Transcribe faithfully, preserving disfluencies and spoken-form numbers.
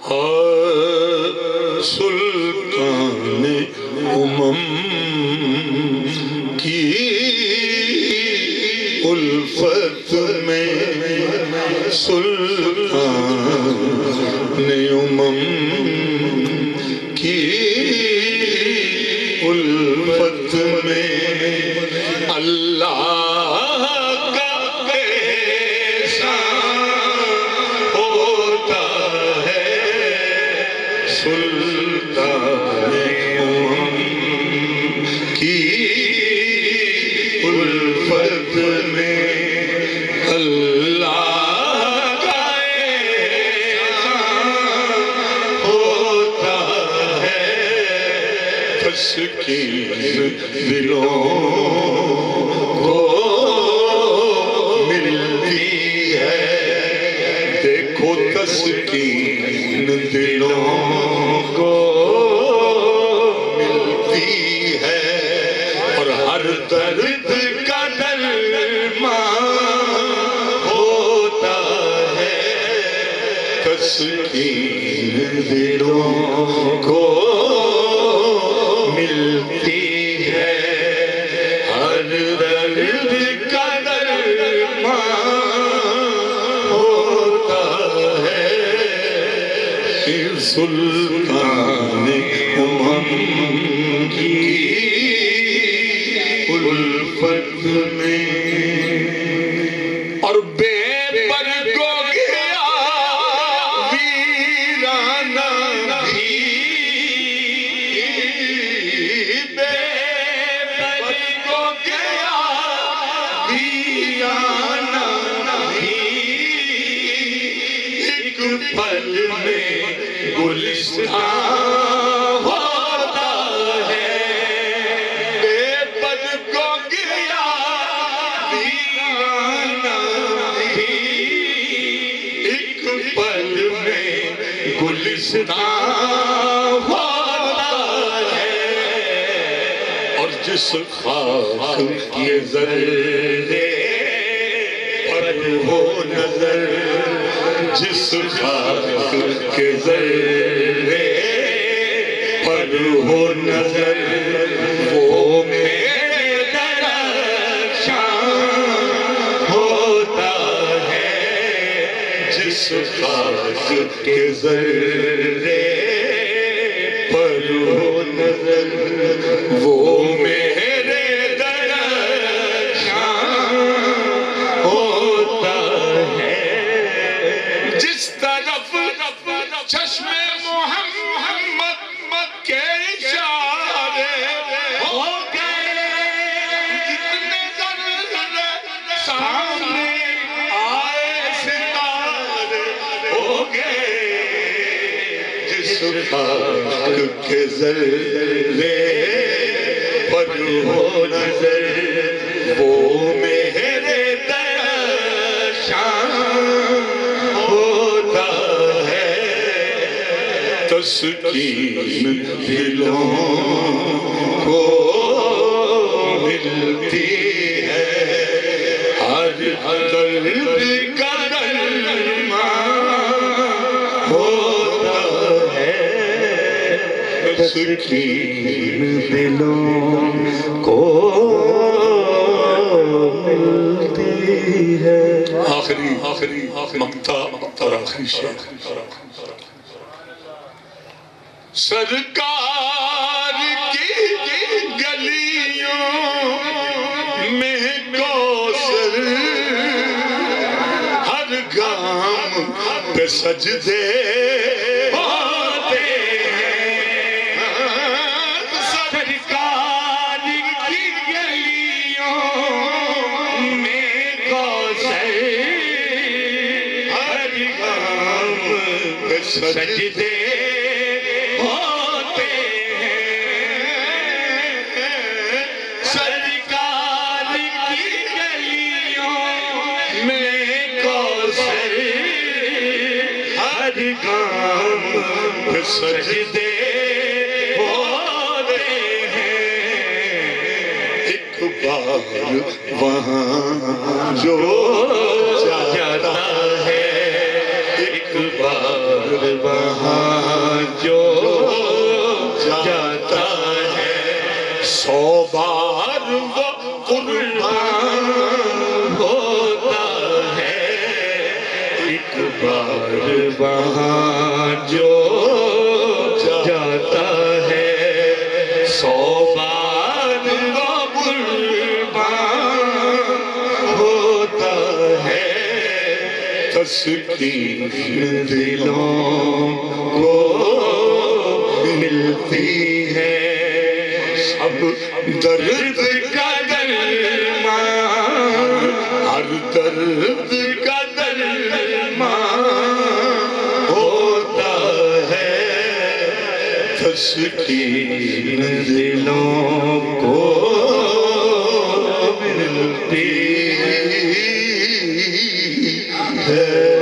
سلطان امم کی الفت میں سلطان امم کی الفت میں اللہ کا احسان ہوتا ہے سلطان امم کی الفت میں اللہ کا احسان ہوتا ہے تسکین دلوں کو ملتی ہے دیکھو تسکین دلوں کو ملتی ہے اور ہر درد کا درمان ہوتا ہے تسکین دلوں کو ملتی ہے ہر درد کا درمان ہوتا ہے سلطان امم کی الفت میں اور بے برگو گیا ویرانہ بھی بے برگو گیا ویرانہ بھی ایک پل میں گلستان ہوتا ہے بے برگو گیا ویرانہ بھی ایک پل میں گلستان ہوتا ہے اور جس خاک یہ ذرے پر ہو نظر جس خاک کے ذرے پر ہو نظر وہ میرے درخشاں ہوتا ہے جس خاک کے ذرے پر ہو نظر وہ میرے درخشاں ہوتا ہے جس طرف چشم محمد کے اشارے ہو گئے جتنے ذرے سامنے آئے ستارے ہو گئے جس خاک کے ذرے پر ہو نظر وہ میرے درخشاں ہوتا ہے تسکین دلوں کو ملتی ہے ہر درد کا درمان ہوتا ہے تسکین دلوں کو ملتی ہے آخری آخری مقطع اور آخری شعر سرکار کی گلیوں میں کوثر ہر گام پہ سجدے ہوتے ہیں سرکار کی گلیوں میں کوثر ہر گام پہ سجدے سجدے ہوتے ہیں ایک بار وہاں جو جاتا ہے ایک ایک بار وہاں جو جاتا ہے سو بار وہ قربان ہوتا ہے ایک بار وہاں جو جاتا ہے سو بار وہ قربان ہوتا ہے تسکین دلوں کو ملتی ہے سب درد کا درمان ہر درد کا درمان ہوتا ہے تسکین دلوں کو ملتی ہے